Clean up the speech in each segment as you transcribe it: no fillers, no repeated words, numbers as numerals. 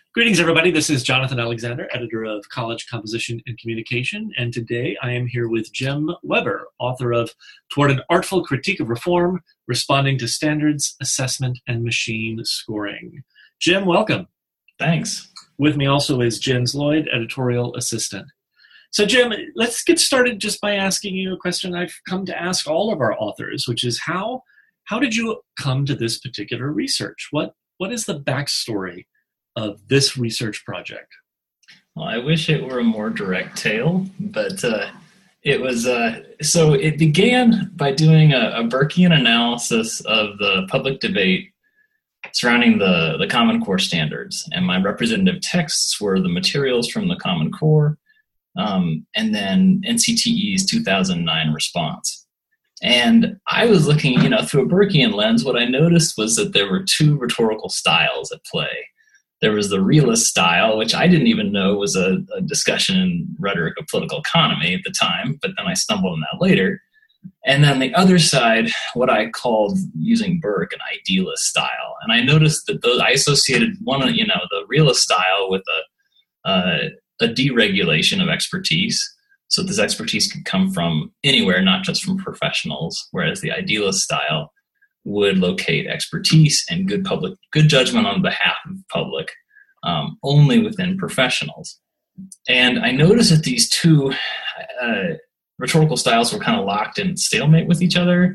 Greetings, everybody. This is Jonathan Alexander, editor of College Composition and Communication, and today I am here with Jim Weber, author of Toward an Artful Critique of Reform, Responding to Standards, Assessment, and Machine Scoring. Jim, welcome. Thanks. With me also is Jens Lloyd, editorial assistant. So, Jim, let's get started just by asking you a question I've come to ask all of our authors, which is how did you come to this particular research? What is the backstory of this research project? Well, I wish it were a more direct tale, but it was, so it began by doing a Burkean analysis of the public debate surrounding the Common Core standards. And my representative texts were the materials from the Common Core, and then NCTE's 2009 response. And I was looking, through a Burkean lens. What I noticed was that there were two rhetorical styles at play. There was the realist style, which I didn't even know was a discussion in rhetoric of political economy at the time, but then I stumbled on that later. And then the other side, what I called, using Burke, an idealist style. And I noticed that I associated the realist style with a deregulation of expertise. So this expertise could come from anywhere, not just from professionals, whereas the idealist style would locate expertise and good judgment on behalf of the public only within professionals. And I noticed that these two rhetorical styles were kind of locked in stalemate with each other.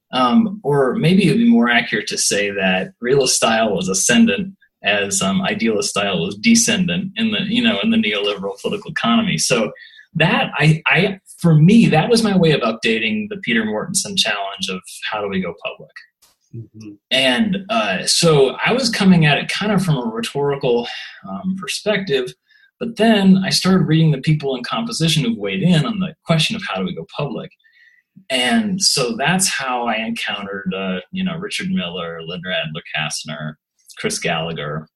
Or maybe it would be more accurate to say that realist style was ascendant as idealist style was descendant in the neoliberal political economy. So that for me, that was my way of updating the Peter Mortensen challenge of how do we go public. Mm-hmm. And so I was coming at it kind of from a rhetorical perspective, but then I started reading the people in composition who've weighed in on the question of how do we go public. And so that's how I encountered, Richard Miller, Linda Adler-Kastner, Chris Gallagher.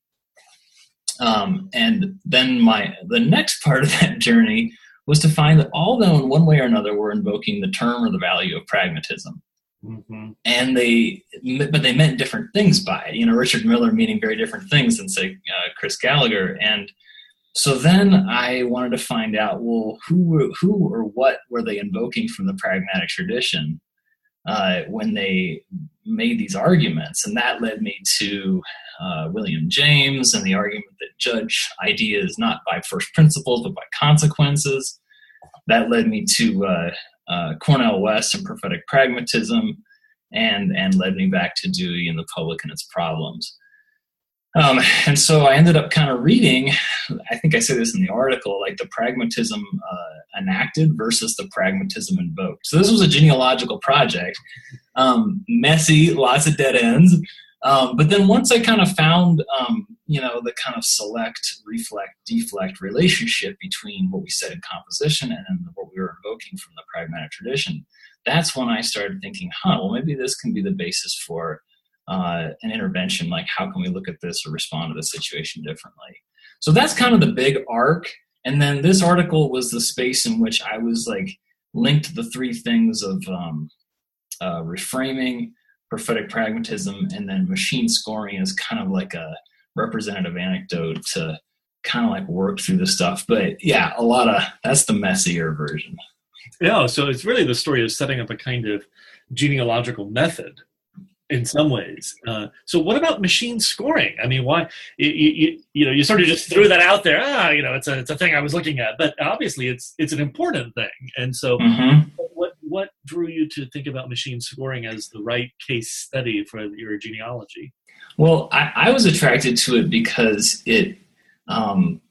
And then the next part of that journey was to find that all of them in one way or another were invoking the term or the value of pragmatism. Mm-hmm. And they meant different things by it. Richard Miller meaning very different things than, say, Chris Gallagher. And so then I wanted to find out, well, who or what were they invoking from the pragmatic tradition when they made these arguments? And that led me to William James and the argument that judge ideas not by first principles, but by consequences. That led me to Cornel West and prophetic pragmatism, and led me back to Dewey and the public and its problems. And so I ended up kind of reading, I think I say this in the article, like the pragmatism enacted versus the pragmatism invoked. So this was a genealogical project, messy, lots of dead ends. But then once I kind of found, the kind of select, reflect, deflect relationship between what we said in composition and what we were invoking from the pragmatic tradition, that's when I started thinking, maybe this can be the basis for an intervention. Like, how can we look at this or respond to the situation differently? So that's kind of the big arc. And then this article was the space in which I was linked the three things of reframing, prophetic pragmatism, and then machine scoring is kind of like a representative anecdote to kind of work through the stuff. But yeah, that's the messier version. Yeah, so it's really the story of setting up a kind of genealogical method in some ways. So what about machine scoring? I mean, why, you sort of just threw that out there. It's a thing I was looking at, but obviously it's an important thing. And so what drew you to think about machine scoring as the right case study for your genealogy? Well, I was attracted to it because it, when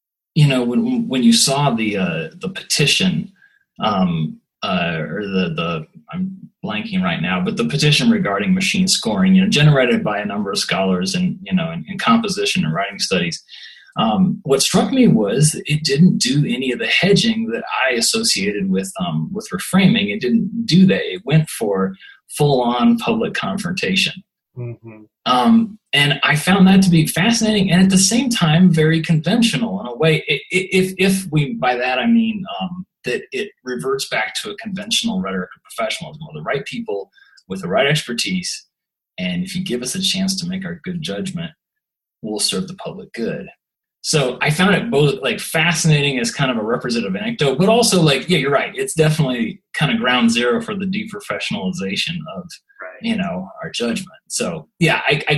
you saw the petition, or I'm blanking right now, but the petition regarding machine scoring, generated by a number of scholars in composition and writing studies. What struck me was it didn't do any of the hedging that I associated with reframing. It didn't do that. It went for full-on public confrontation. Mm-hmm. And I found that to be fascinating and at the same time very conventional in a way. If we, by that I mean that it reverts back to a conventional rhetoric of professionalism, or the right people with the right expertise, and if you give us a chance to make our good judgment, we'll serve the public good. So I found it both like fascinating as kind of a representative anecdote, but also like, yeah, you're right. It's definitely kind of ground zero for the deprofessionalization of, our judgment. So yeah,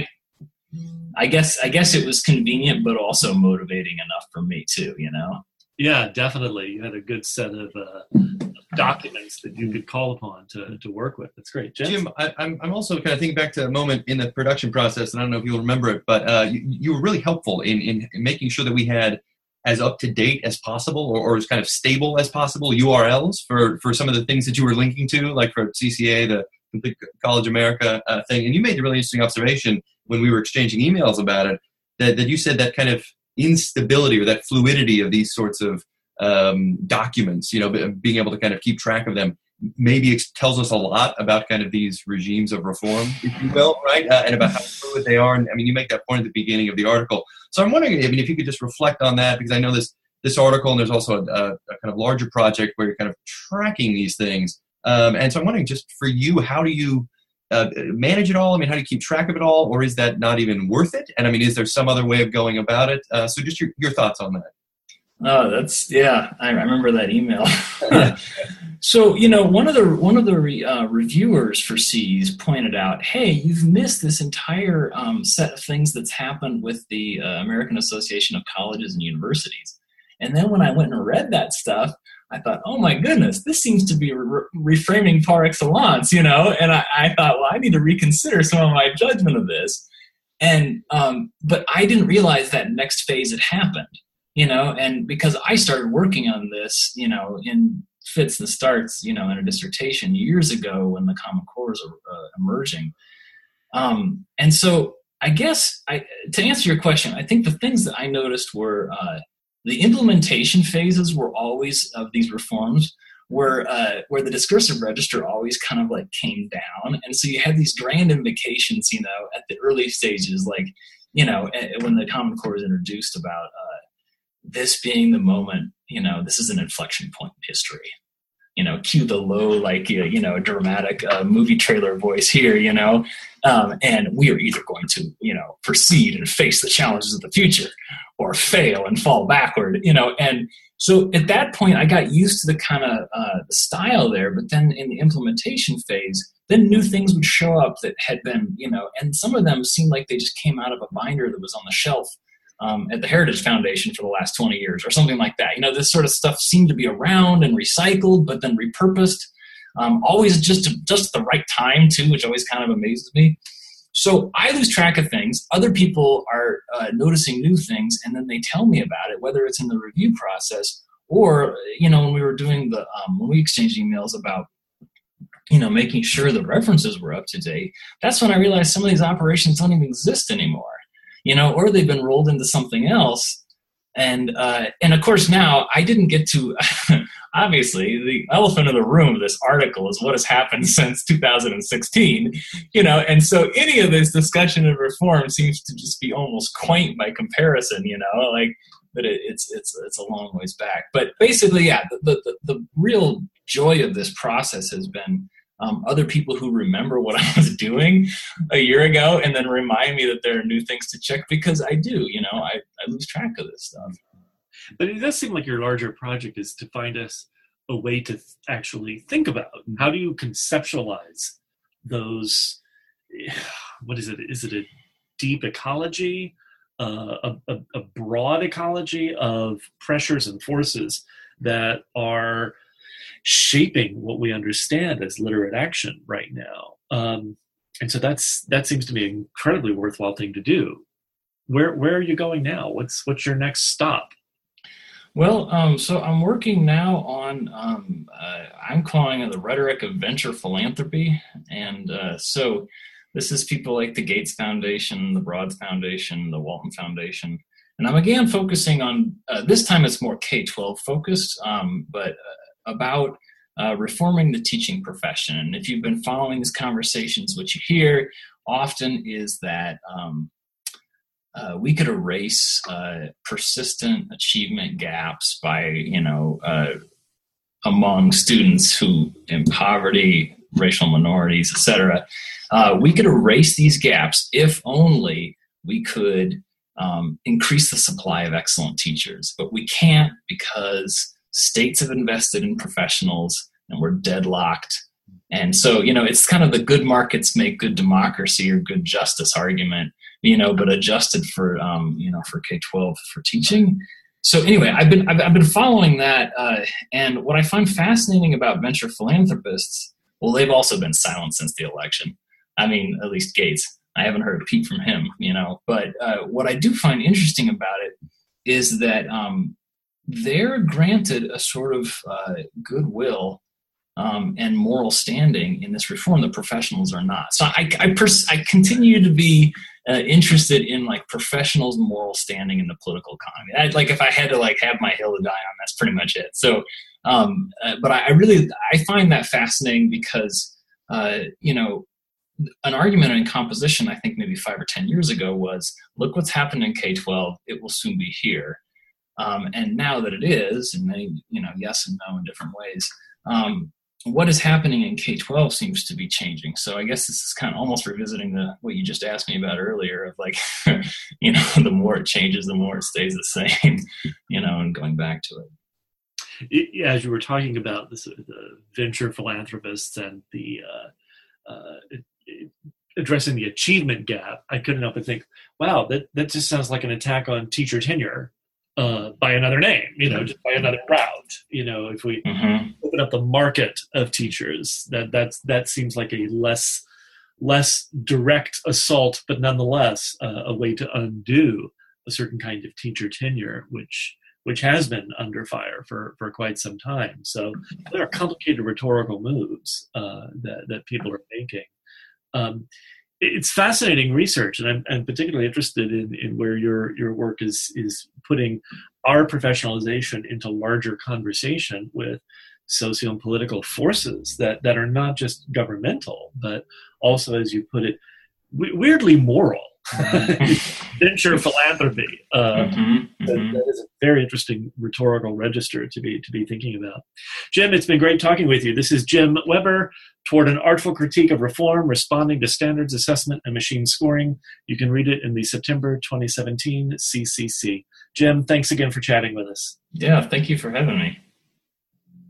I guess it was convenient, but also motivating enough for me too, Yeah, definitely. You had a good set of documents that you could call upon to work with. That's great. Jim, I'm also kind of thinking back to a moment in the production process, and I don't know if you'll remember it, but you were really helpful in making sure that we had as up-to-date as possible or as kind of stable as possible URLs for some of the things that you were linking to, like for CCA, the Complete College America thing. And you made a really interesting observation when we were exchanging emails about it, that you said that kind of instability or that fluidity of these sorts of documents, being able to kind of keep track of them, maybe tells us a lot about kind of these regimes of reform, if you will, right? And about how fluid they are. And I mean, you make that point at the beginning of the article. So I'm wondering, if you could just reflect on that, because I know this article, and there's also a kind of larger project where you're kind of tracking these things. And so I'm wondering, just for you, how do you manage it all? I mean, how do you keep track of it all? Or is that not even worth it? And I mean, is there some other way of going about it? So just your thoughts on that. Oh, I remember that email. So, one of the reviewers for C's pointed out, hey, you've missed this entire set of things that's happened with the American Association of Colleges and Universities. And then when I went and read that stuff, I thought, oh my goodness, this seems to be reframing par excellence, and I thought, well, I need to reconsider some of my judgment of this. And, but I didn't realize that next phase had happened, and because I started working on this, in fits and starts, in a dissertation years ago when the Common Core was emerging. And so I guess to answer your question, I think the things that I noticed were, the implementation phases were always of these reforms where the discursive register always kind of like came down. And so you had these grand invocations, at the early stages, like, when the Common Core was introduced about this being the moment, this is an inflection point in history. Cue the low, like, dramatic movie trailer voice here, and we are either going to, proceed and face the challenges of the future or fail and fall backward, and so at that point I got used to the kind of the style there, but then in the implementation phase, then new things would show up that had been, and some of them seemed like they just came out of a binder that was on the shelf at the Heritage Foundation for the last 20 years or something like that. This sort of stuff seemed to be around and recycled, but then repurposed, always just at the right time too, which always kind of amazes me. So I lose track of things. Other people are noticing new things, and then they tell me about it, whether it's in the review process or, when we were doing when we exchanged emails about, making sure the references were up to date. That's when I realized some of these operations don't even exist anymore. Or they've been rolled into something else. And of course now I didn't get to, obviously the elephant in the room of this article is what has happened since 2016, and so any of this discussion of reform seems to just be almost quaint by comparison, but it's a long ways back. But basically, yeah, the real joy of this process has been other people who remember what I was doing a year ago and then remind me that there are new things to check, because I do, I lose track of this stuff. But it does seem like your larger project is to find us a way to actually think about how do you conceptualize those, what is it? Is it a deep ecology, a broad ecology of pressures and forces that are shaping what we understand as literate action right now. And so that seems to be an incredibly worthwhile thing to do. Where are you going now? What's your next stop? Well, so I'm working now on, I'm calling it the rhetoric of venture philanthropy. And so this is people like the Gates Foundation, the Broad Foundation, the Walton Foundation. And I'm again focusing on, this time it's more K-12 focused, but about reforming the teaching profession. And if you've been following these conversations, what you hear often is that we could erase persistent achievement gaps by, among students who in poverty, racial minorities, etc. We could erase these gaps if only we could increase the supply of excellent teachers. But we can't because states have invested in professionals and we're deadlocked. And so, it's kind of the good markets make good democracy or good justice argument, but adjusted for, for K-12 for teaching. So anyway, I've been following that. And what I find fascinating about venture philanthropists, well, they've also been silent since the election. I mean, at least Gates. I haven't heard a peep from him, But what I do find interesting about it is that they're granted a sort of goodwill and moral standing in this reform that professionals are not. So I continue to be interested in like professionals' moral standing in the political economy. If I had to have my hill to die on, that's pretty much it. So, but I find that fascinating because an argument in composition, I think maybe 5 or 10 years ago, was look what's happened in K-12. It will soon be here. And now that it is, in many, yes and no in different ways, what is happening in K-12 seems to be changing. So I guess this is kind of almost revisiting what you just asked me about earlier of the more it changes, the more it stays the same, and going back to it. As you were talking about the venture philanthropists and the addressing the achievement gap, I couldn't help but think, wow, that just sounds like an attack on teacher tenure. By another name, just by another route. If we open up the market of teachers, that seems like a less direct assault, but nonetheless a way to undo a certain kind of teacher tenure, which has been under fire for quite some time. So there are complicated rhetorical moves that people are making. It's fascinating research, and I'm particularly interested in where your work is putting our professionalization into larger conversation with socio and political forces that are not just governmental, but also, as you put it, weirdly moral. Venture philanthropy. That is a very interesting rhetorical register to be thinking about. Jim, it's been great talking with you. This is Jim Weber, Toward an Artful Critique of Reform, Responding to Standards Assessment and Machine Scoring. You can read it in the September 2017 CCC. Jim, thanks again for chatting with us. Yeah, thank you for having me.